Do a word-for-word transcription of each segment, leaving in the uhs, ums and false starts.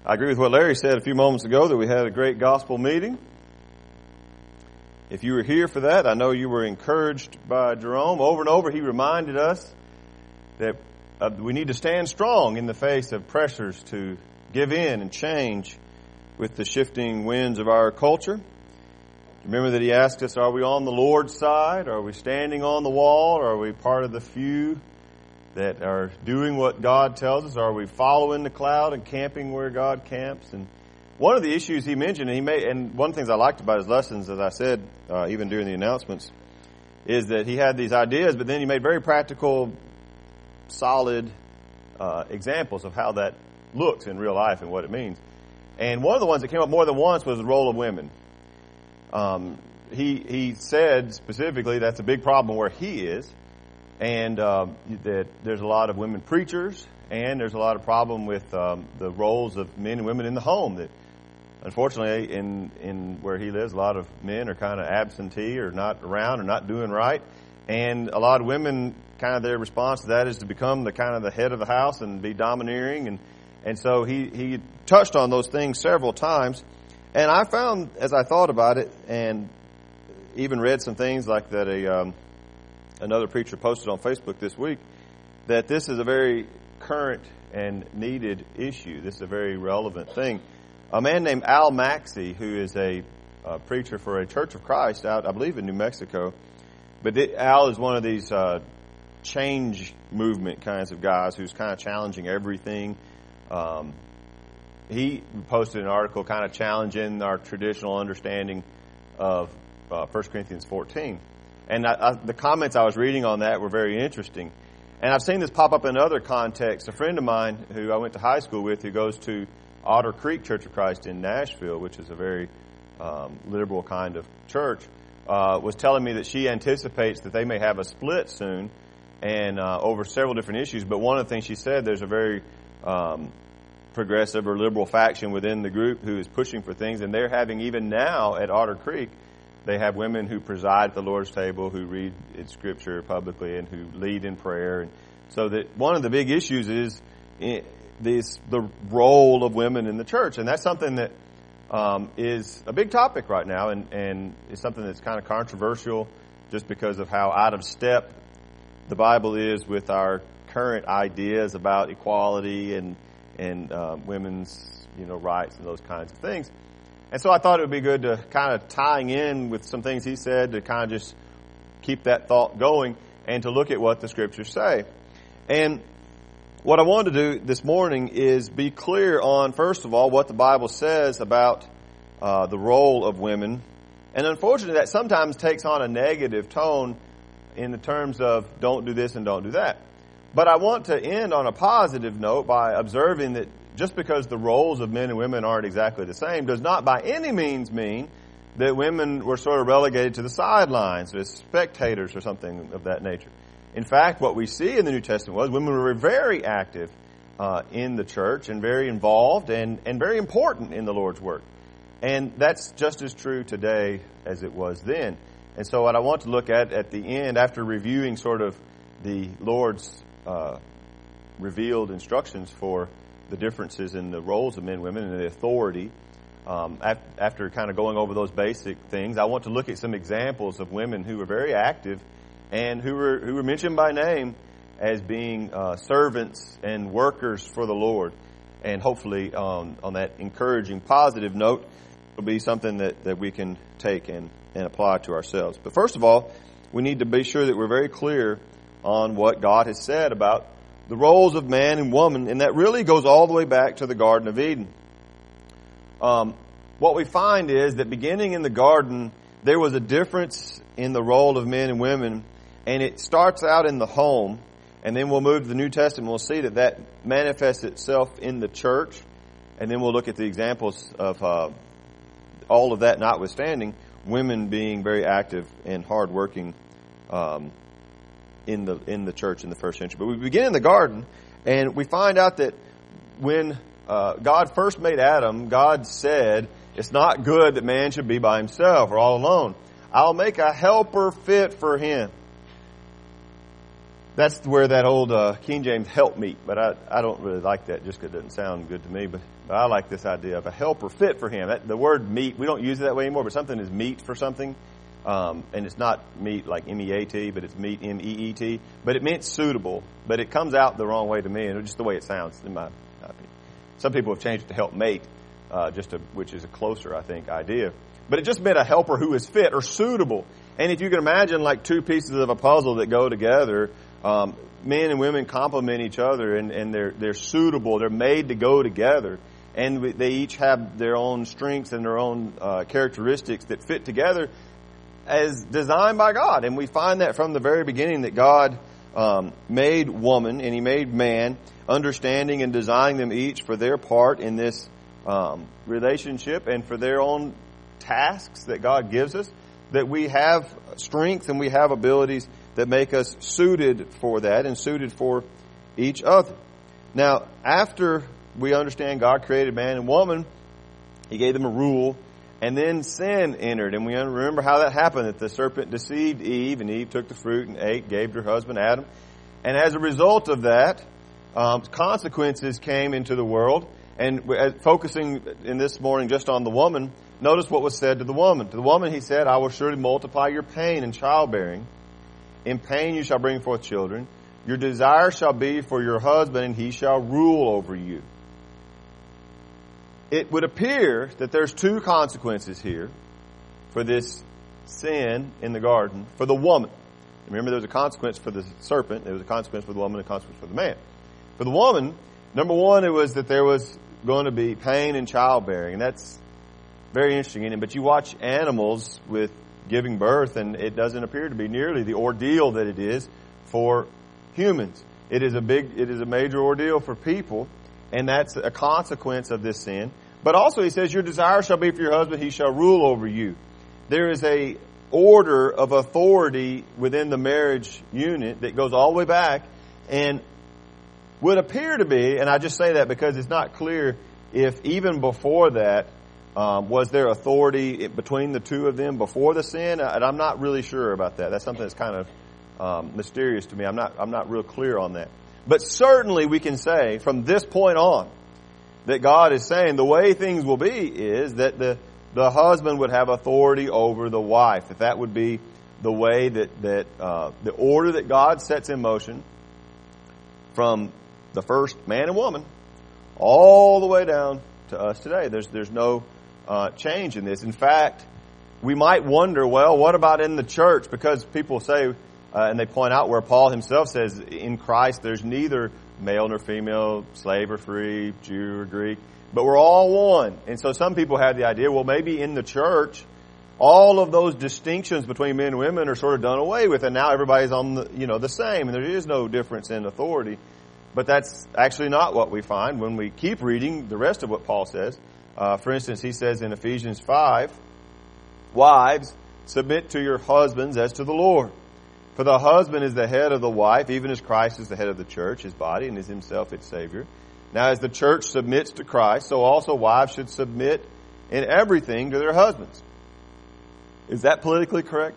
I agree with what Larry said a few moments ago, that we had a great gospel meeting. If you were here for that, I know you were encouraged by Jerome. Over and over, he reminded us that uh, we need to stand strong in the face of pressures to give in and change with the shifting winds of our culture. Remember that he asked us, are we on the Lord's side? Are we standing on the wall? Or are we part of the few that are doing what God tells us? Are we following the cloud and camping where God camps? And one of the issues he mentioned, and he made, and one of the things I liked about his lessons, as I said, uh, even during the announcements, is that he had these ideas, but then he made very practical, solid uh, examples of how that looks in real life and what it means. And one of the ones that came up more than once was the role of women. Um, he he said specifically that's a big problem where he is, and um, that there's a lot of women preachers, and there's a lot of problem with um, the roles of men and women in the home. That unfortunately, in in where he lives, a lot of men are kind of absentee or not around or not doing right, and a lot of women, kind of their response to that is to become the kind of the head of the house and be domineering, and and so he he touched on those things several times. And I found, as I thought about it, and even read some things like that a um, another preacher posted on Facebook this week, that this is a very current and needed issue. This is a very relevant thing. A man named Al Maxey, who is a uh, preacher for a Church of Christ out, I believe, in New Mexico. But it, Al is one of these uh, change movement kinds of guys who's kind of challenging everything. Um, He posted an article kind of challenging our traditional understanding of uh, First Corinthians fourteen. And I, I, the comments I was reading on that were very interesting. And I've seen this pop up in other contexts. A friend of mine who I went to high school with, who goes to Otter Creek Church of Christ in Nashville, which is a very um, liberal kind of church, uh, was telling me that she anticipates that they may have a split soon and uh, over several different issues. But one of the things she said, there's a very um, progressive or liberal faction within the group who is pushing for things, and they're having, even now at Otter Creek, they have women who preside at the Lord's table, who read in Scripture publicly, and who lead in prayer. And so that one of the big issues is this, the role of women in the church, and that's something that um, is a big topic right now, and, and is something that's kind of controversial just because of how out of step the Bible is with our current ideas about equality and and uh, women's, you know, rights and those kinds of things. And so I thought it would be good to kind of tying in with some things he said to kind of just keep that thought going and to look at what the Scriptures say. And what I wanted to do this morning is be clear on, first of all, what the Bible says about uh, the role of women. And unfortunately, that sometimes takes on a negative tone in the terms of don't do this and don't do that. But I want to end on a positive note by observing that just because the roles of men and women aren't exactly the same does not by any means mean that women were sort of relegated to the sidelines as spectators or something of that nature. In fact, what we see in the New Testament was women were very active uh, in the church and very involved and, and very important in the Lord's work. And that's just as true today as it was then. And so what I want to look at at the end, after reviewing sort of the Lord's Uh, revealed instructions for the differences in the roles of men and women and the authority. Um, af- after kind of going over those basic things, I want to look at some examples of women who were very active and who were who were mentioned by name as being uh, servants and workers for the Lord. And hopefully, um, on that encouraging, positive note, it'll be something that, that we can take and, and apply to ourselves. But first of all, we need to be sure that we're very clear on what God has said about the roles of man and woman, and that really goes all the way back to the Garden of Eden. Um, what we find is that beginning in the garden, there was a difference in the role of men and women, and it starts out in the home, and then we'll move to the New Testament. We'll see that that manifests itself in the church, and then we'll look at the examples of uh, all of that notwithstanding, women being very active and hardworking um in the in the church in the first century. But we begin in the garden, and we find out that when uh, God first made Adam, God said, it's not good that man should be by himself or all alone. I'll make a helper fit for him. That's where that old uh, King James help meet, but I, I don't really like that just because it doesn't sound good to me. But, but I like this idea of a helper fit for him. That, the word meet, we don't use it that way anymore, but something is meet for something. Um, and it's not meet like M E A T, but it's meet M E E T. But it meant suitable, but it comes out the wrong way to me, and it's just the way it sounds in my, my opinion. Some people have changed it to help mate, uh, just to, which is a closer, I think, idea. But it just meant a helper who is fit or suitable. And if you can imagine like two pieces of a puzzle that go together, um, men and women complement each other, and, and they're they're suitable. They're made to go together, and we, they each have their own strengths and their own uh, characteristics that fit together as designed by God. And we find that from the very beginning that God um, made woman and He made man, understanding and designing them each for their part in this um, relationship and for their own tasks that God gives us, that we have strength and we have abilities that make us suited for that and suited for each other. Now, after we understand God created man and woman, He gave them a rule, and then sin entered. And we remember how that happened, that the serpent deceived Eve, and Eve took the fruit and ate, gave to her husband Adam. And as a result of that, um, consequences came into the world. And focusing in this morning just on the woman, notice what was said to the woman. To the woman He said, I will surely multiply your pain in childbearing. In pain you shall bring forth children. Your desire shall be for your husband, and he shall rule over you. It would appear that there's two consequences here for this sin in the garden for the woman. Remember, there was a consequence for the serpent, there was a consequence for the woman, and a consequence for the man. For the woman, number one, it was that there was going to be pain in childbearing, and that's very interesting. But you watch animals with giving birth, and it doesn't appear to be nearly the ordeal that it is for humans. It is a big, it is a major ordeal for people, and that's a consequence of this sin. But also He says, your desire shall be for your husband, he shall rule over you. There is a order of authority within the marriage unit that goes all the way back, and would appear to be, and I just say that because it's not clear if even before that, Um, was there authority between the two of them before the sin? And I'm not really sure about that. That's something that's kind of um, mysterious to me. I'm not I'm not real clear on that. But certainly we can say from this point on that God is saying the way things will be is that the the husband would have authority over the wife. That that would be the way that that uh, the order that God sets in motion from the first man and woman all the way down to us today. There's there's no Uh, change in this. In fact, we might wonder, well, what about in the church? Because people say, uh, and they point out where Paul himself says, in Christ there's neither male nor female, slave or free, Jew or Greek, but we're all one. And so some people have the idea, well, maybe in the church, all of those distinctions between men and women are sort of done away with, and now everybody's on the, you know, the same, and there is no difference in authority. But that's actually not what we find when we keep reading the rest of what Paul says. Uh, for instance, he says in Ephesians five, wives, submit to your husbands as to the Lord. For the husband is the head of the wife, even as Christ is the head of the church, his body, and is himself its Savior. Now, as the church submits to Christ, so also wives should submit in everything to their husbands. Is that politically correct?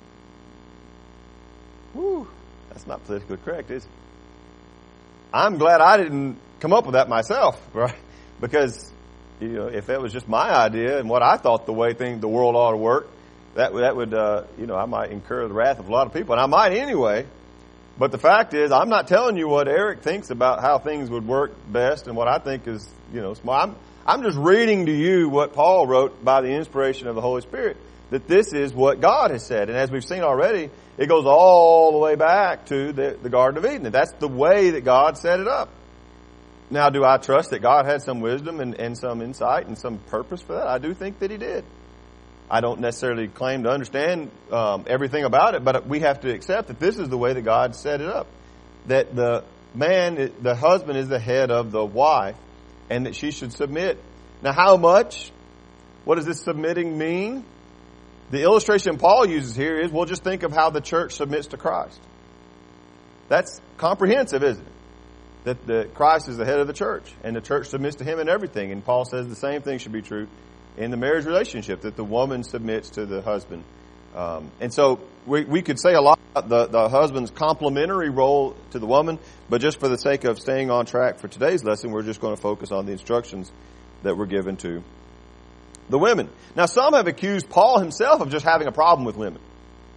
Whew, that's not politically correct, is it? I'm glad I didn't come up with that myself, right? Because you know, if that was just my idea and what I thought the way thing the world ought to work, that that would, uh, you know, I might incur the wrath of a lot of people, and I might anyway. But the fact is, I'm not telling you what Eric thinks about how things would work best and what I think is, you know, smart. I'm, I'm just reading to you what Paul wrote by the inspiration of the Holy Spirit, that this is what God has said. And as we've seen already, it goes all the way back to the, the Garden of Eden. And that's the way that God set it up. Now, do I trust that God had some wisdom and, and some insight and some purpose for that? I do think that He did. I don't necessarily claim to understand um, everything about it, but we have to accept that this is the way that God set it up. That the man, the husband is the head of the wife, and that she should submit. Now, how much? What does this submitting mean? The illustration Paul uses here is, well, just think of how the church submits to Christ. That's comprehensive, isn't it? That the Christ is the head of the church, and the church submits to Him in everything. And Paul says the same thing should be true in the marriage relationship, that the woman submits to the husband. Um, and so we, we could say a lot. the, the husband's complementary role to the woman, but just for the sake of staying on track for today's lesson, we're just going to focus on the instructions that were given to the women. Now, some have accused Paul himself of just having a problem with women.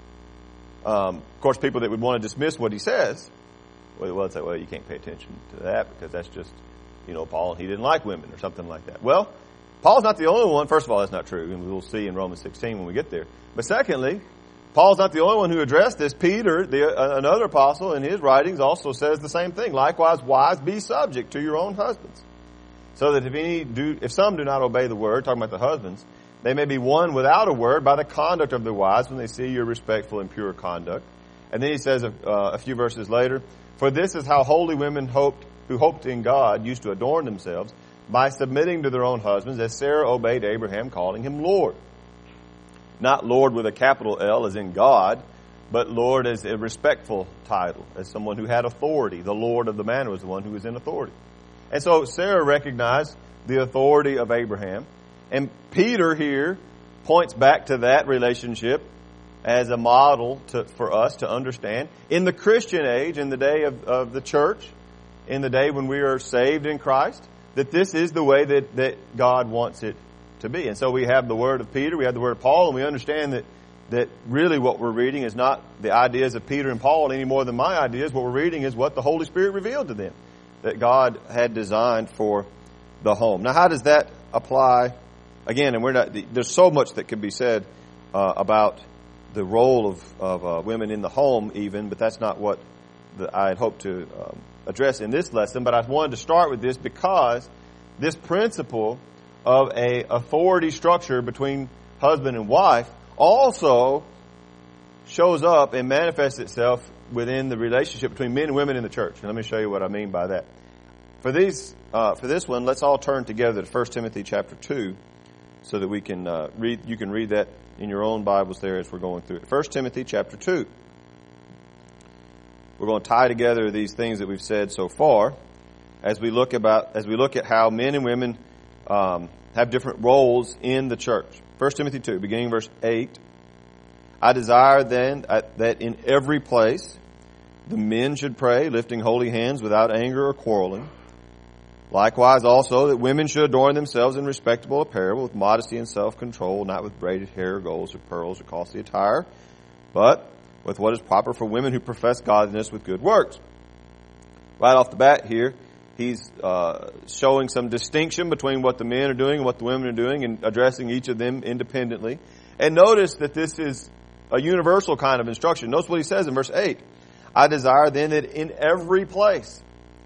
Um, of course, people that would want to dismiss what he says, well, well, say, well, you can't pay attention to that because that's just, you know, Paul, he didn't like women or something like that. Well, Paul's not the only one. First of all, that's not true, and we'll see in Romans sixteen when we get there. But secondly, Paul's not the only one who addressed this. Peter, the, uh, another apostle, in his writings also says the same thing. Likewise, wives, be subject to your own husbands, so that if any do, if some do not obey the word, talking about the husbands, they may be won without a word by the conduct of their wives when they see your respectful and pure conduct. And then he says uh, a few verses later, for this is how holy women hoped, who hoped in God used to adorn themselves by submitting to their own husbands, as Sarah obeyed Abraham, calling him Lord. Not Lord with a capital L as in God, but Lord as a respectful title, as someone who had authority. The Lord of the manor was the one who was in authority. And so Sarah recognized the authority of Abraham. And Peter here points back to that relationship as a model to, for us to understand. In the Christian age, in the day of, of the church, in the day when we are saved in Christ, that this is the way that, that God wants it to be. And so we have the word of Peter, we have the word of Paul, and we understand that, that really what we're reading is not the ideas of Peter and Paul any more than my ideas. What we're reading is what the Holy Spirit revealed to them, that God had designed for the home. Now, how does that apply? Again, and we're not, there's so much that can be said uh, about the role of, of uh, women in the home even, but that's not what the, I had hoped to um, address in this lesson. But I wanted to start with this because this principle of a authority structure between husband and wife also shows up and manifests itself within the relationship between men and women in the church. And let me show you what I mean by that. For these, uh, for this one, let's all turn together to First Timothy chapter two, so that we can uh, read. You can read that in your own Bibles there as we're going through it. First Timothy chapter two. We're going to tie together these things that we've said so far, as we look about as we look at how men and women um, have different roles in the church. First Timothy two, beginning verse eight. I desire then that in every place the men should pray, lifting holy hands without anger or quarreling. Likewise also that women should adorn themselves in respectable apparel, with modesty and self-control, not with braided hair, golds or pearls or costly attire, but with what is proper for women who profess godliness with good works. Right off the bat here, he's uh, showing some distinction between what the men are doing and what the women are doing, and addressing each of them independently. And notice that this is a universal kind of instruction. Notice what he says in verse eight. I desire then that in every place,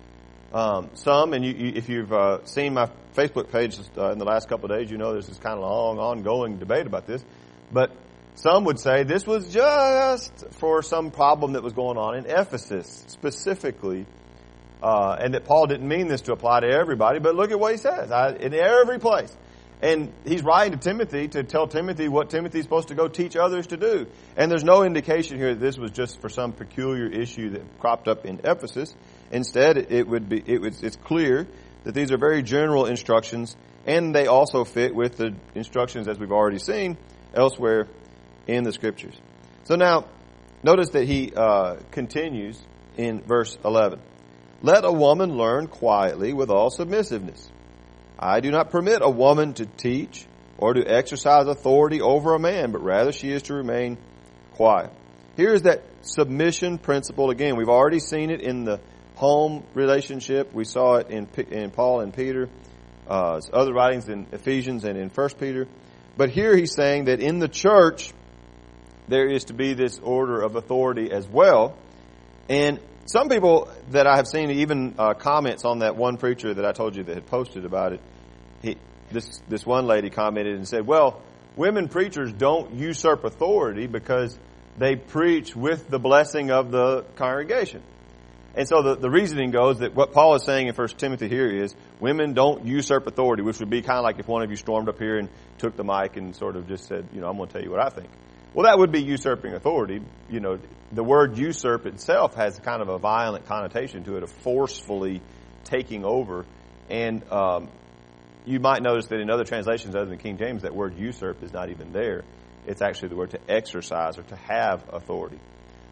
um, some, and you, you, if you've uh, seen my Facebook page uh, in the last couple of days, you know there's this kind of long, ongoing debate about this. But some would say this was just for some problem that was going on in Ephesus specifically, uh, and that Paul didn't mean this to apply to everybody. But look at what he says, I, in every place. And he's writing to Timothy to tell Timothy what Timothy's supposed to go teach others to do. And there's no indication here that this was just for some peculiar issue that cropped up in Ephesus. Instead, it would be it was it's clear that these are very general instructions, and they also fit with the instructions, as we've already seen, elsewhere in the Scriptures. So now, notice that he uh, continues in verse eleven. Let a woman learn quietly with all submissiveness. I do not permit a woman to teach or to exercise authority over a man, but rather she is to remain quiet. Here is that submission principle again. We've already seen it in the home relationship. We saw it in, in Paul and Peter, uh, other writings in Ephesians and in First Peter. But here he's saying that in the church, there is to be this order of authority as well. And some people that I have seen, even uh, comments on that one preacher that I told you that had posted about it, he, this this one lady commented and said, well, women preachers don't usurp authority because they preach with the blessing of the congregation. And so the, the reasoning goes that what Paul is saying in First Timothy here is women don't usurp authority, which would be kind of like if one of you stormed up here and took the mic and sort of just said, you know, I'm going to tell you what I think. Well, that would be usurping authority. You know, the word usurp itself has kind of a violent connotation to it, of forcefully taking over. And um, you might notice that in other translations other than King James, that word usurp is not even there. It's actually the word to exercise or to have authority.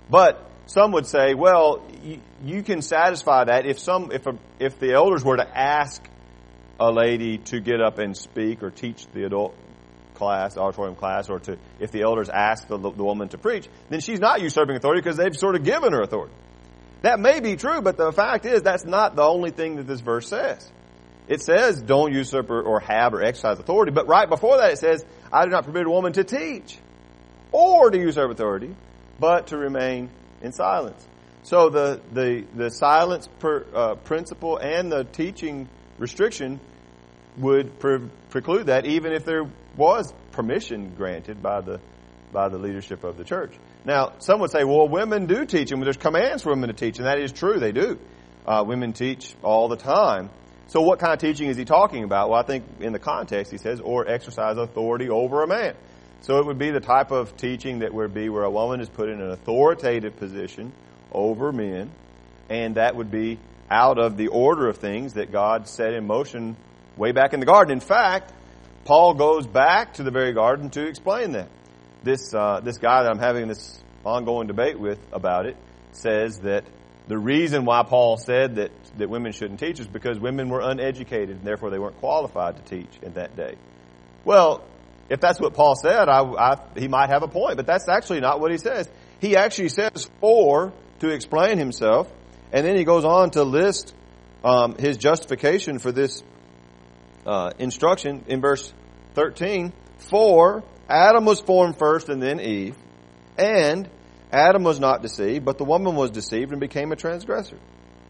But some would say, well, you, you can satisfy that if some, if a, if the elders were to ask a lady to get up and speak or teach the adult class, auditorium class, or to, if the elders ask the, the woman to preach, then she's not usurping authority because they've sort of given her authority. That may be true, but the fact is that's not the only thing that this verse says. It says don't usurp or, or have or exercise authority, but right before that it says, I do not permit a woman to teach or to usurp authority, but to remain in silence. So the the, the silence per, uh, principle and the teaching restriction would pre- preclude that, even if there was permission granted by the by the leadership of the church. Now, some would say, well, women do teach, and there's commands for women to teach, and that is true, they do. Uh, women teach all the time. So what kind of teaching is he talking about? Well, I think in the context he says, or exercise authority over a man. So it would be the type of teaching that would be where a woman is put in an authoritative position over men, and that would be out of the order of things that God set in motion way back in the garden. In fact, Paul goes back to the very garden to explain that. This uh, this guy that I'm having this ongoing debate with about it says that the reason why Paul said that, that women shouldn't teach is because women were uneducated and therefore they weren't qualified to teach in that day. Well, if that's what Paul said, I, I, he might have a point, but that's actually not what he says. He actually says for to explain himself, and then he goes on to list um, his justification for this uh, instruction in verse thirteen. For Adam was formed first and then Eve, and Adam was not deceived, but the woman was deceived and became a transgressor.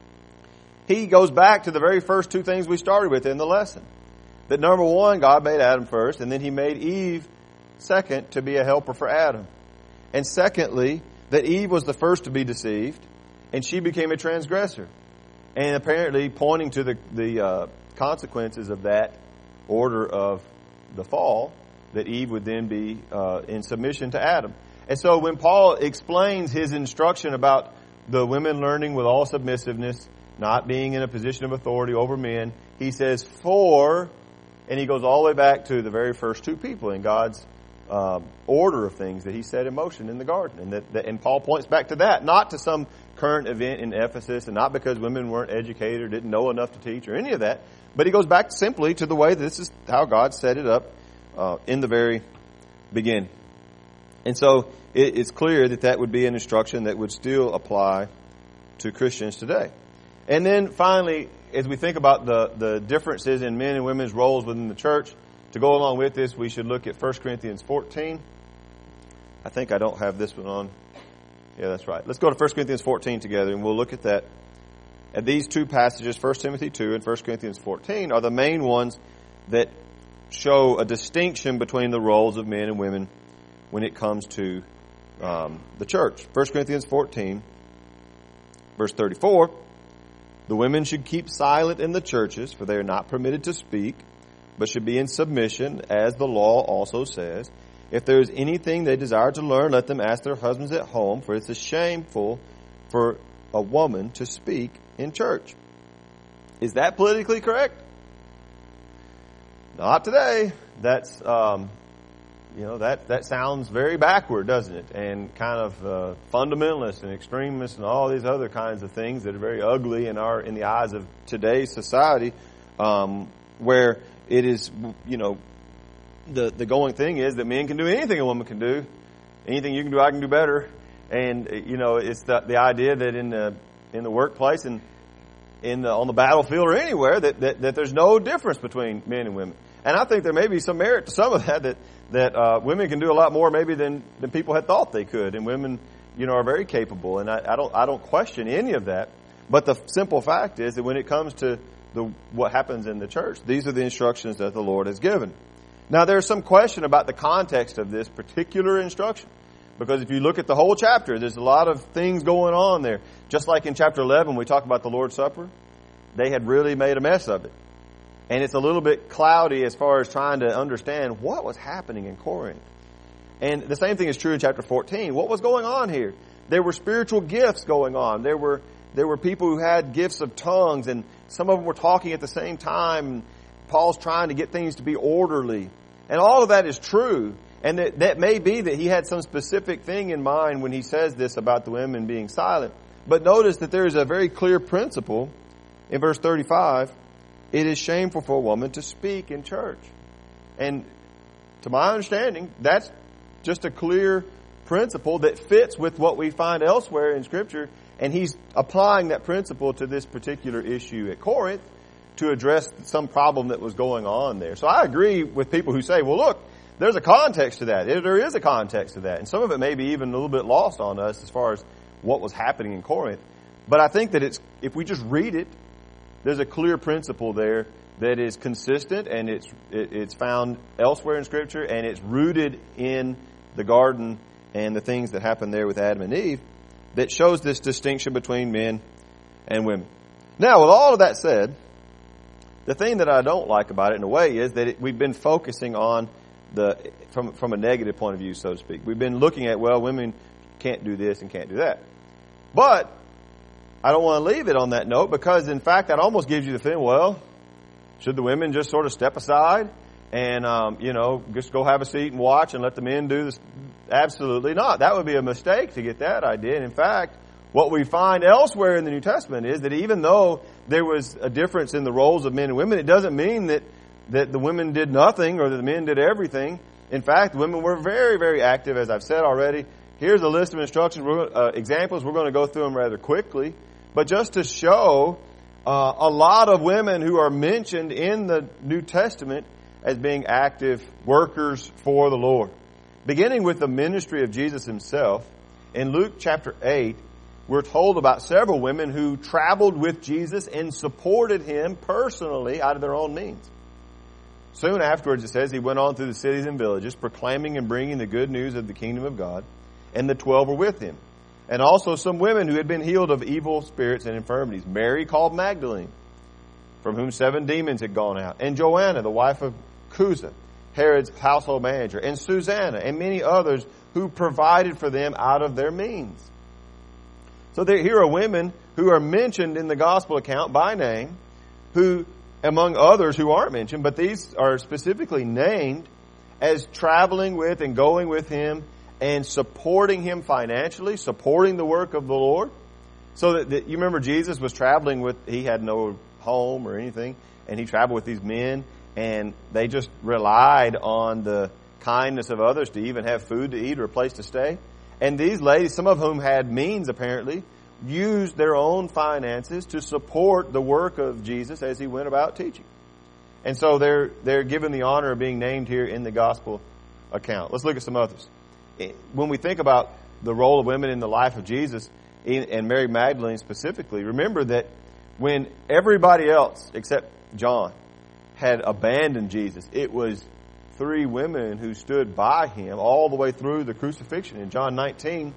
He goes back to the very first two things we started with in the lesson. That number one, God made Adam first, and then he made Eve second to be a helper for Adam. And secondly, that Eve was the first to be deceived, and she became a transgressor. And apparently pointing to the, the uh, consequences of that order of the fall, that Eve would then be uh, in submission to Adam. And so when Paul explains his instruction about the women learning with all submissiveness, not being in a position of authority over men, he says, for, and he goes all the way back to the very first two people in God's uh, order of things that he set in motion in the garden. And, that, that, and Paul points back to that, not to some current event in Ephesus, and not because women weren't educated or didn't know enough to teach or any of that, but he goes back simply to the way that this is how God set it up uh, in the very beginning. And so it, it's clear that that would be an instruction that would still apply to Christians today. And then finally, as we think about the, the differences in men and women's roles within the church, to go along with this, we should look at First Corinthians fourteen. I think I don't have this one on. Yeah, that's right. Let's go to First Corinthians fourteen together, and we'll look at that. And these two passages, First Timothy two and First Corinthians fourteen, are the main ones that show a distinction between the roles of men and women when it comes to um, the church. First Corinthians fourteen, verse thirty-four, the women should keep silent in the churches, for they are not permitted to speak, but should be in submission, as the law also says. If there is anything they desire to learn, let them ask their husbands at home, for it's shameful for a woman to speak in church. Is that politically correct? Not today. That's, um, you know, that, that sounds very backward, doesn't it? And kind of uh, fundamentalist and extremist and all these other kinds of things that are very ugly in our in the eyes of today's society, um, where it is, you know, the the going thing is that men can do anything a woman can do. Anything you can do, I can do better. And you know, it's the the idea that in the in the workplace and in the on the battlefield or anywhere that, that, that there's no difference between men and women. And I think there may be some merit to some of that, that, that uh, women can do a lot more maybe than, than people had thought they could. And women, you know, are very capable. And I, I don't I don't question any of that. But the simple fact is that when it comes to the what happens in the church, these are the instructions that the Lord has given. Now, there's some question about the context of this particular instruction. Because if you look at the whole chapter, there's a lot of things going on there. Just like in chapter eleven, we talk about the Lord's Supper. They had really made a mess of it. And it's a little bit cloudy as far as trying to understand what was happening in Corinth. And the same thing is true in chapter fourteen. What was going on here? There were spiritual gifts going on. There were there were people who had gifts of tongues, and some of them were talking at the same time. Paul's trying to get things to be orderly. And all of that is true. And that, that may be that he had some specific thing in mind when he says this about the women being silent. But notice that there is a very clear principle in verse thirty-five. It is shameful for a woman to speak in church. And to my understanding, that's just a clear principle that fits with what we find elsewhere in Scripture. And he's applying that principle to this particular issue at Corinth to address some problem that was going on there. So I agree with people who say, well, look, there's a context to that. There is a context to that. And some of it may be even a little bit lost on us as far as what was happening in Corinth. But I think that it's, if we just read it, there's a clear principle there that is consistent, and it's it, it's found elsewhere in Scripture, and it's rooted in the garden and the things that happened there with Adam and Eve that shows this distinction between men and women. Now, with all of that said, the thing that I don't like about it in a way is that it, we've been focusing on the from from a negative point of view, so to speak. We've been looking at, well, women can't do this and can't do that. But I don't want to leave it on that note, because in fact that almost gives you the feeling, well, should the women just sort of step aside and um, you know, just go have a seat and watch and let the men do this? Absolutely not. That would be a mistake to get that idea. And in fact, what we find elsewhere in the New Testament is that even though there was a difference in the roles of men and women, it doesn't mean that that the women did nothing or that the men did everything. In fact, women were very, very active, as I've said already. Here's a list of instructions, we're, uh, examples. We're going to go through them rather quickly. But just to show uh, a lot of women who are mentioned in the New Testament as being active workers for the Lord. Beginning with the ministry of Jesus himself, in Luke chapter eight, we're told about several women who traveled with Jesus and supported him personally out of their own means. Soon afterwards, it says, he went on through the cities and villages, proclaiming and bringing the good news of the kingdom of God, and the twelve were with him. And also some women who had been healed of evil spirits and infirmities. Mary called Magdalene, from whom seven demons had gone out, and Joanna, the wife of Chuza, Herod's household manager, and Susanna, and many others who provided for them out of their means. So there, here are women who are mentioned in the gospel account by name, who, among others who aren't mentioned, but these are specifically named as traveling with and going with him and supporting him financially, supporting the work of the Lord. So that, that you remember Jesus was traveling with, he had no home or anything, and he traveled with these men, and they just relied on the kindness of others to even have food to eat or a place to stay. And these ladies, some of whom had means apparently, used their own finances to support the work of Jesus as he went about teaching. And so they're they're given the honor of being named here in the gospel account. Let's look at some others. When we think about the role of women in the life of Jesus, and Mary Magdalene specifically, remember that when everybody else except John had abandoned Jesus, it was three women who stood by him all the way through the crucifixion. In John nineteen,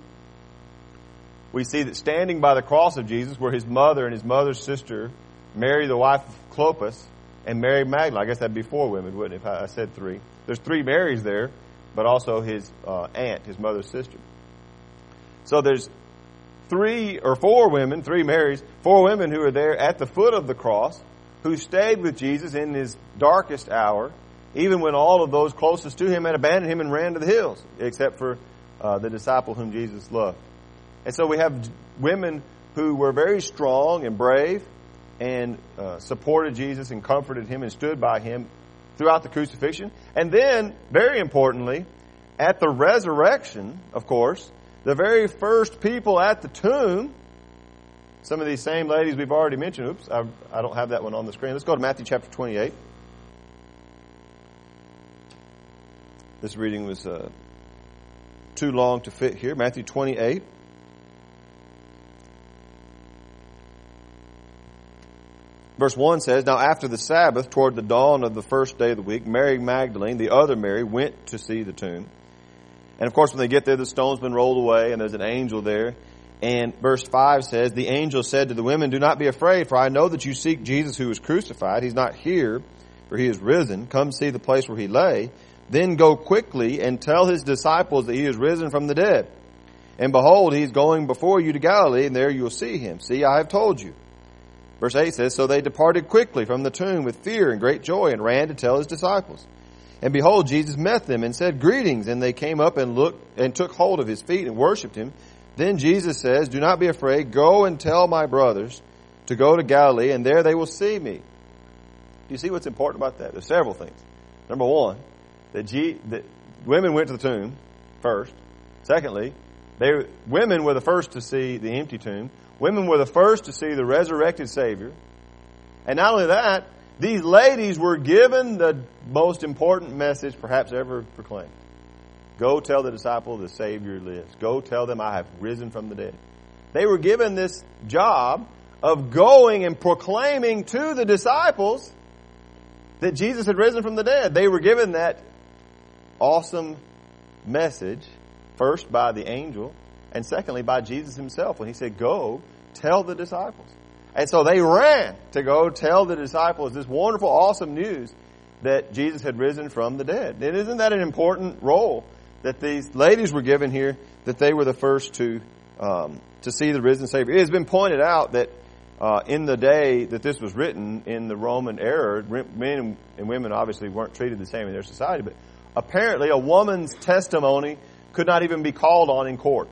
we see that standing by the cross of Jesus were his mother and his mother's sister, Mary, the wife of Clopas, and Mary Magdalene. I guess that'd be four women, wouldn't it, if I said three? There's three Marys there, but also his uh, aunt, his mother's sister. So there's three or four women, three Marys, four women who are there at the foot of the cross, who stayed with Jesus in his darkest hour, even when all of those closest to him had abandoned him and ran to the hills, except for uh, the disciple whom Jesus loved. And so we have women who were very strong and brave and uh, supported Jesus and comforted him and stood by him throughout the crucifixion. And then, very importantly, at the resurrection, of course, the very first people at the tomb, some of these same ladies we've already mentioned. Oops, I, I don't have that one on the screen. Let's go to Matthew chapter twenty-eight. This reading was uh, too long to fit here. Matthew twenty-eight. Verse one says, Now after the Sabbath, toward the dawn of the first day of the week, Mary Magdalene, the other Mary, went to see the tomb. And of course, when they get there, the stone's been rolled away, and there's an angel there. And verse five says, The angel said to the women, Do not be afraid, for I know that you seek Jesus who was crucified. He's not here, for he is risen. Come see the place where he lay. Then go quickly and tell his disciples that he is risen from the dead. And behold, he is going before you to Galilee, and there you will see him. See, I have told you. Verse eight says, So they departed quickly from the tomb with fear and great joy and ran to tell his disciples. And behold, Jesus met them and said, Greetings. And they came up and looked and took hold of his feet and worshipped him. Then Jesus says, Do not be afraid. Go and tell my brothers to go to Galilee, and there they will see me. Do you see what's important about that? There's several things. Number one, that, G, that women went to the tomb first. Secondly, they women were the first to see the empty tomb. Women were the first to see the resurrected Savior. And not only that, these ladies were given the most important message perhaps ever proclaimed. Go tell the disciples the Savior lives. Go tell them I have risen from the dead. They were given this job of going and proclaiming to the disciples that Jesus had risen from the dead. They were given that awesome message, first by the angel, and secondly by Jesus himself when he said, Go tell the disciples. And so they ran to go tell the disciples this wonderful, awesome news that Jesus had risen from the dead. And isn't that an important role that these ladies were given here, that they were the first to um, to see the risen Savior? It has been pointed out that uh, in the day that this was written, in the Roman era, men and women obviously weren't treated the same in their society, but apparently a woman's testimony could not even be called on in court.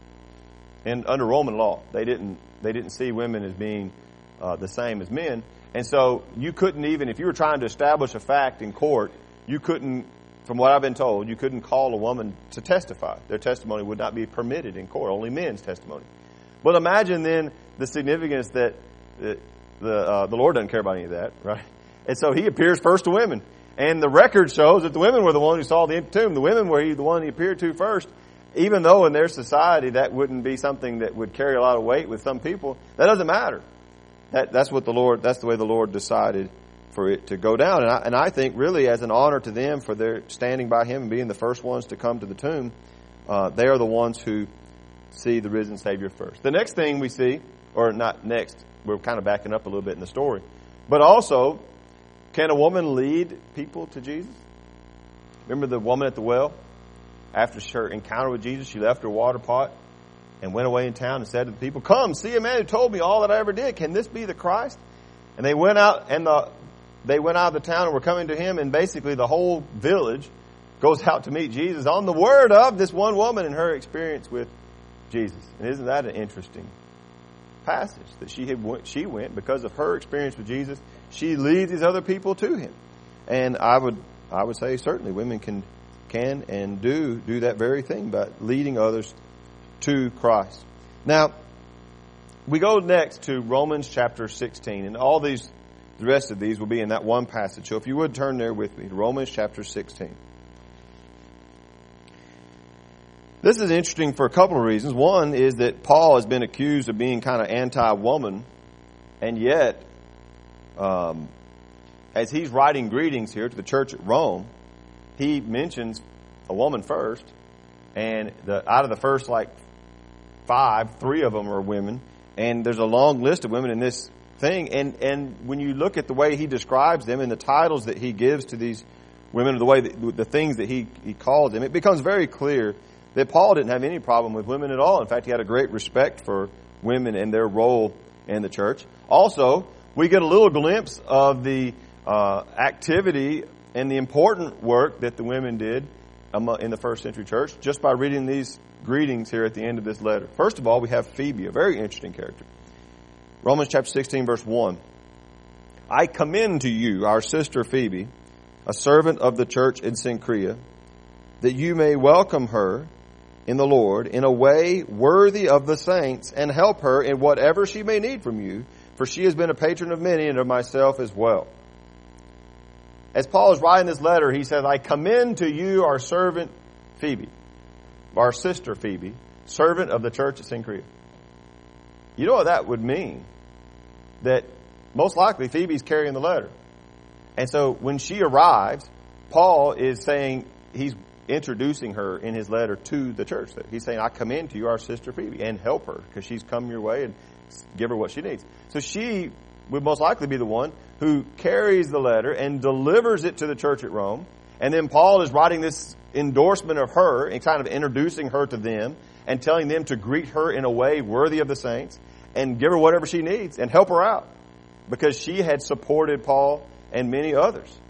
And under Roman law, they didn't they didn't see women as being uh, the same as men. And so you couldn't even, if you were trying to establish a fact in court, you couldn't, from what I've been told, you couldn't call a woman to testify. Their testimony would not be permitted in court, only men's testimony. But imagine then the significance that the the, uh, the Lord doesn't care about any of that, right? And so he appears first to women. And the record shows that the women were the ones who saw the empty tomb. The women were the one he appeared to first. Even though in their society that wouldn't be something that would carry a lot of weight with some people, that doesn't matter. That, that's what the Lord, that's the way the Lord decided for it to go down. And I, and I think really as an honor to them for their standing by him and being the first ones to come to the tomb, uh, they are the ones who see the risen Savior first. The next thing we see, or not next, we're kind of backing up a little bit in the story, but also, can a woman lead people to Jesus? Remember the woman at the well? After her encounter with Jesus, she left her water pot and went away in town and said to the people, Come, see a man who told me all that I ever did. Can this be the Christ? And they went out and the, they went out of the town and were coming to him, and basically the whole village goes out to meet Jesus on the word of this one woman and her experience with Jesus. And isn't that an interesting passage that she had she went because of her experience with Jesus? She leads these other people to him. And I would I would say certainly women can can and do do that very thing by leading others to Christ. Now, we go next to Romans chapter sixteen, and all these, the rest of these will be in that one passage. So if you would turn there with me to Romans chapter sixteen. This is interesting for a couple of reasons. One is that Paul has been accused of being kind of anti-woman, and yet, um, as he's writing greetings here to the church at Rome, he mentions a woman first, and the, out of the first like five, three of them are women, and there's a long list of women in this thing. And and when you look at the way he describes them and the titles that he gives to these women, or the way that, the things that he he calls them, it becomes very clear that Paul didn't have any problem with women at all. In fact, he had a great respect for women and their role in the church. Also, we get a little glimpse of the uh, activity and the important work that the women did in the first century church just by reading these greetings here at the end of this letter. First of all, we have Phoebe, a very interesting character. Romans chapter sixteen, verse one. I commend to you our sister Phoebe, a servant of the church in Cenchrea, that you may welcome her in the Lord in a way worthy of the saints, and help her in whatever she may need from you, for she has been a patron of many and of myself as well. As Paul is writing this letter, he says, I commend to you our servant Phoebe, our sister Phoebe, servant of the church at Cenchrea. You know what that would mean? That most likely Phoebe's carrying the letter. And so when she arrives, Paul is saying, he's introducing her in his letter to the church. He's saying, I commend to you our sister Phoebe, and help her, because she's come your way, and give her what she needs. So she would most likely be the one who carries the letter and delivers it to the church at Rome. And then Paul is writing this endorsement of her and kind of introducing her to them and telling them to greet her in a way worthy of the saints and give her whatever she needs and help her out, because she had supported Paul and many others.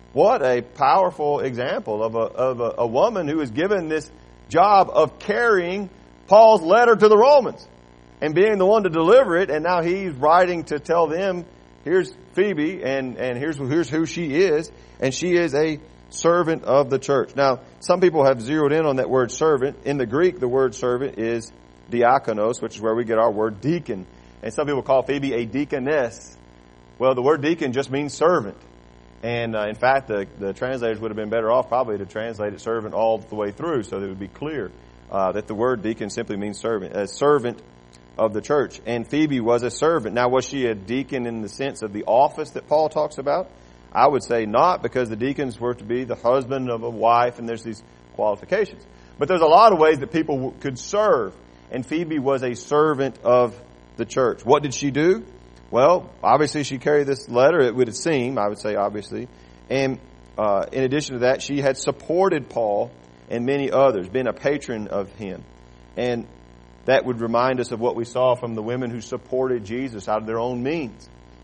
What a powerful example of a, of a, a woman who is given this job of carrying Paul's letter to the Romans and being the one to deliver it. And now he's writing to tell them, here's Phoebe and, and here's, here's who she is. And she is a servant of the church. Now, some people have zeroed in on that word servant. In the Greek, the word servant is diakonos, which is where we get our word deacon. And some people call Phoebe a deaconess. Well, the word deacon just means servant. And uh, in fact, the, the translators would have been better off probably to translate it servant all the way through so that it would be clear uh, that the word deacon simply means servant, a servant of the church. And Phoebe was a servant. Now, was she a deacon in the sense of the office that Paul talks about? I would say not, because the deacons were to be the husband of a wife, and there's these qualifications. But there's a lot of ways that people w- could serve, and Phoebe was a servant of the church. What did she do? Well, obviously she carried this letter, it would seem, I would say obviously. And uh, in addition to that, she had supported Paul and many others, been a patron of him. And that would remind us of what we saw from the women who supported Jesus out of their own means.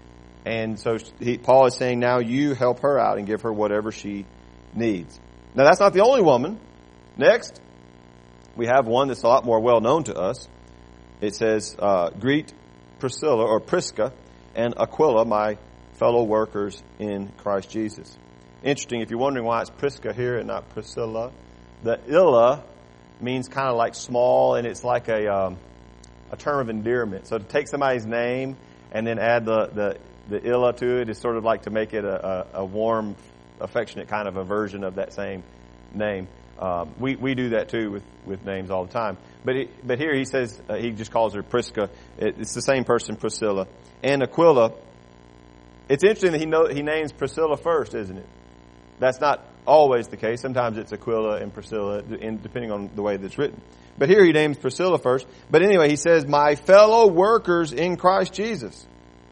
And so he, Paul is saying, now you help her out and give her whatever she needs. Now that's not the only woman. Next, we have one that's a lot more well known to us. It says, uh, greet Priscilla or Prisca and Aquila, my fellow workers in Christ Jesus. Interesting, if you're wondering why it's Prisca here and not Priscilla, the illa means kind of like small, and it's like a um, a term of endearment. So to take somebody's name and then add the, the, the illa to it is sort of like to make it a, a, a warm, affectionate kind of a version of that same name. Um, we, we do that too with, with names all the time. But it, but here he says, uh, he just calls her Prisca. It, it's the same person, Priscilla. And Aquila, it's interesting that he know, he names Priscilla first, isn't it? That's not always the case. Sometimes it's Aquila and Priscilla, in, depending on the way that's written. But here he names Priscilla first. But anyway, he says, my fellow workers in Christ Jesus.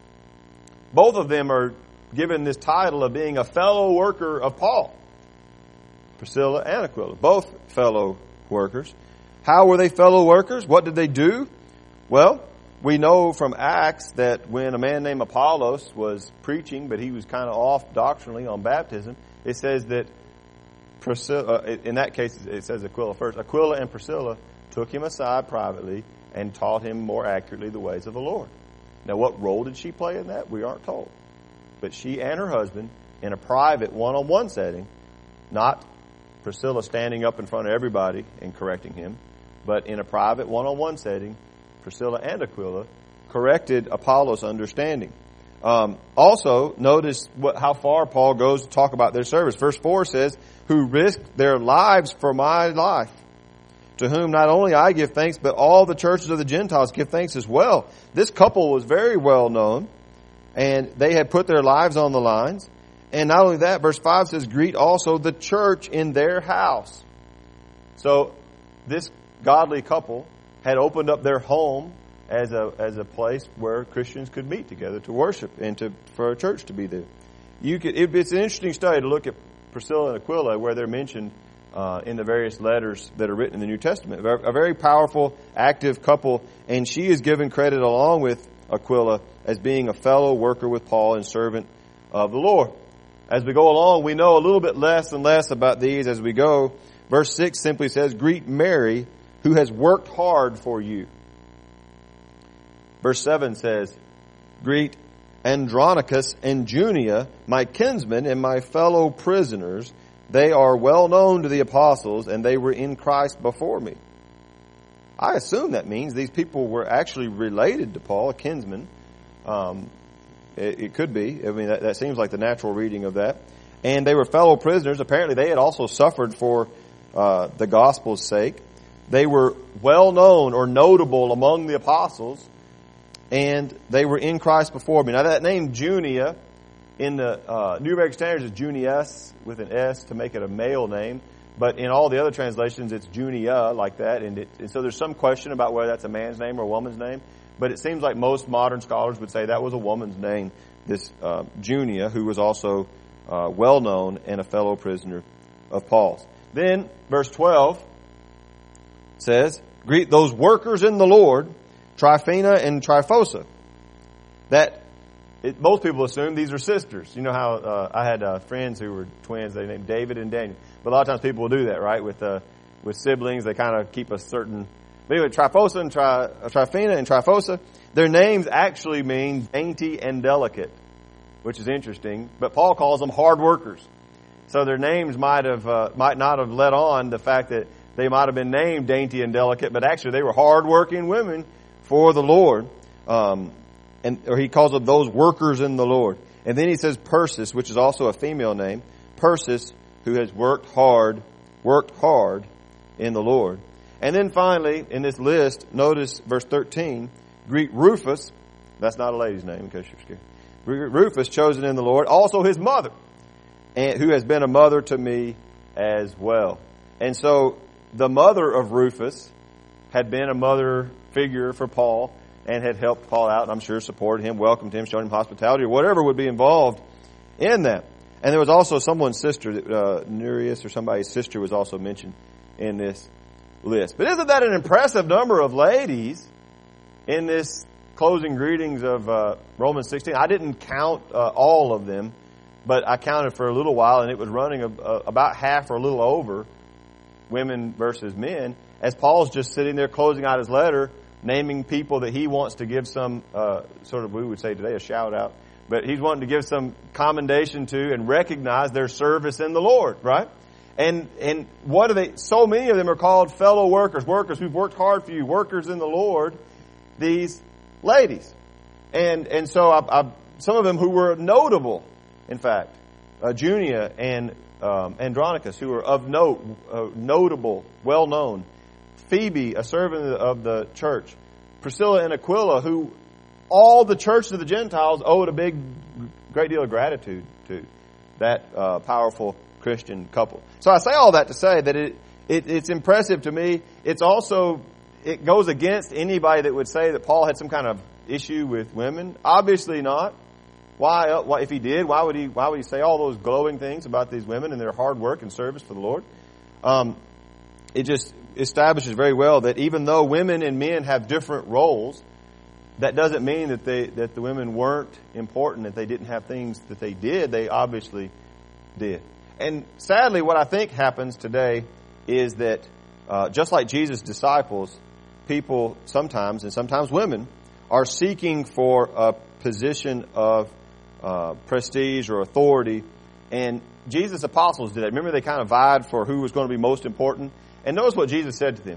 Both of them are given this title of being a fellow worker of Paul. Priscilla and Aquila, both fellow workers. How were they fellow workers? What did they do? Well, we know from Acts that when a man named Apollos was preaching, but he was kind of off doctrinally on baptism, it says that Priscilla, uh, in that case it says Aquila first, Aquila and Priscilla took him aside privately and taught him more accurately the ways of the Lord. Now, what role did she play in that? We aren't told. But she and her husband, in a private one-on-one setting, not Priscilla standing up in front of everybody and correcting him, but in a private one-on-one setting, Priscilla and Aquila corrected Apollos' understanding. Um, also, notice what, how far Paul goes to talk about their service. Verse four says, who risked their lives for my life, to whom not only I give thanks, but all the churches of the Gentiles give thanks as well. This couple was very well known, and they had put their lives on the lines. And not only that, verse five says, greet also the church in their house. So this godly couple had opened up their home as a as a place where Christians could meet together to worship and to for a church to be there. You could it, it's an interesting study to look at Priscilla and Aquila, where they're mentioned uh, in the various letters that are written in the New Testament. A very powerful, active couple, and she is given credit along with Aquila as being a fellow worker with Paul and servant of the Lord. As we go along, we know a little bit less and less about these as we go. Verse six simply says, greet Mary, who has worked hard for you. Verse seven says, greet Andronicus and Junia, my kinsmen and my fellow prisoners. They are well known to the apostles, and they were in Christ before me. I assume that means these people were actually related to Paul, a kinsman. Um, it, it could be. I mean, that, that seems like the natural reading of that. And they were fellow prisoners. Apparently, they had also suffered for uh, the gospel's sake. They were well known or notable among the apostles, and they were in Christ before me. Now, that name Junia in the uh, New American Standards is Junius with an S to make it a male name. But in all the other translations, it's Junia like that. And, it, and so there's some question about whether that's a man's name or a woman's name. But it seems like most modern scholars would say that was a woman's name, this uh, Junia, who was also uh, well known and a fellow prisoner of Paul's. Then, verse twelve says, greet those workers in the Lord, Tryphena and Tryphosa. That it, most people assume these are sisters. You know how uh, I had uh, friends who were twins. They named David and Daniel. But a lot of times people will do that, right? With uh, with siblings, they kind of keep a certain. But anyway, Tryphosa and Tri, uh, Tryphena and Tryphosa, their names actually mean dainty and delicate, which is interesting. But Paul calls them hard workers. So their names might have uh, might not have let on the fact that they might have been named dainty and delicate, but actually they were hard-working women for the Lord. Um, and or he calls them those workers in the Lord. And then he says Persis, which is also a female name. Persis, who has worked hard, worked hard in the Lord. And then finally, in this list, notice verse thirteen, greet Rufus. That's not a lady's name, in case you're scared. Rufus, chosen in the Lord, also his mother, and who has been a mother to me as well. And so the mother of Rufus had been a mother figure for Paul and had helped Paul out, and I'm sure supported him, welcomed him, showed him hospitality, or whatever would be involved in that. And there was also someone's sister, uh, Nereus or somebody's sister was also mentioned in this list. But isn't that an impressive number of ladies in this closing greetings of uh, Romans sixteen? I didn't count uh, all of them, but I counted for a little while, and it was running a, a, about half or a little over women versus men, as Paul's just sitting there closing out his letter, naming people that he wants to give some, uh, sort of, we would say today, a shout out. But he's wanting to give some commendation to and recognize their service in the Lord, right? And and what are they? So many of them are called fellow workers, workers who've worked hard for you, workers in the Lord, these ladies. And and so I, I, some of them who were notable, in fact, uh, Junia and um, Andronicus, who were of note, uh, notable, well-known. Phoebe, a servant of the church. Priscilla and Aquila, who all the churches of the Gentiles owed a big, great deal of gratitude to. That uh, powerful Christian couple. So I say all that to say that it, it it's impressive to me. It's also, it goes against anybody that would say that Paul had some kind of issue with women. Obviously not. Why, uh, why if he did, why would he why would he say all those glowing things about these women and their hard work and service for the Lord? Um, it just establishes very well that even though women and men have different roles, that doesn't mean that they that the women weren't important, that they didn't have things that they did. They obviously did. And sadly, what I think happens today is that uh, just like Jesus' disciples, people sometimes, and sometimes women, are seeking for a position of uh, prestige or authority. And Jesus' apostles did that. Remember, they kind of vied for who was going to be most important. And notice what Jesus said to them.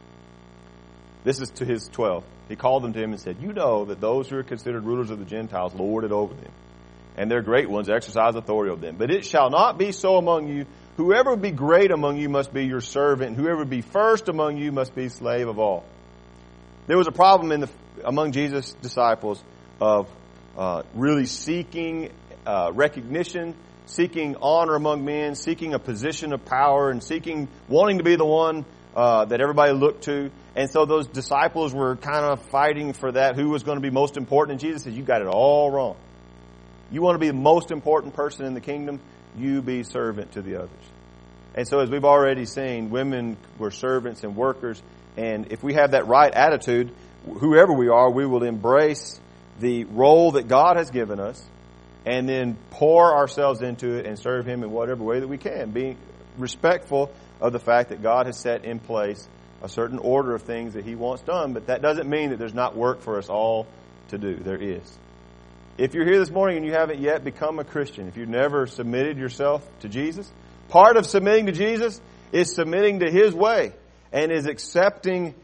This is to his twelve. He called them to him and said, you know that those who are considered rulers of the Gentiles lord it over them, and their great ones exercise authority over them. But it shall not be so among you. Whoever would be great among you must be your servant, and whoever would be first among you must be slave of all. There was a problem in the among Jesus' disciples of uh, really seeking uh, recognition, seeking honor among men, seeking a position of power, and seeking, wanting to be the one uh, that everybody looked to. And so those disciples were kind of fighting for that, who was going to be most important. And Jesus says, you got it all wrong. You want to be the most important person in the kingdom, you be servant to the others. And so as we've already seen, women were servants and workers. And if we have that right attitude, whoever we are, we will embrace the role that God has given us and then pour ourselves into it and serve Him in whatever way that we can, being respectful of the fact that God has set in place a certain order of things that He wants done. But that doesn't mean that there's not work for us all to do. There is. If you're here this morning and you haven't yet become a Christian, if you've never submitted yourself to Jesus, part of submitting to Jesus is submitting to His way and is accepting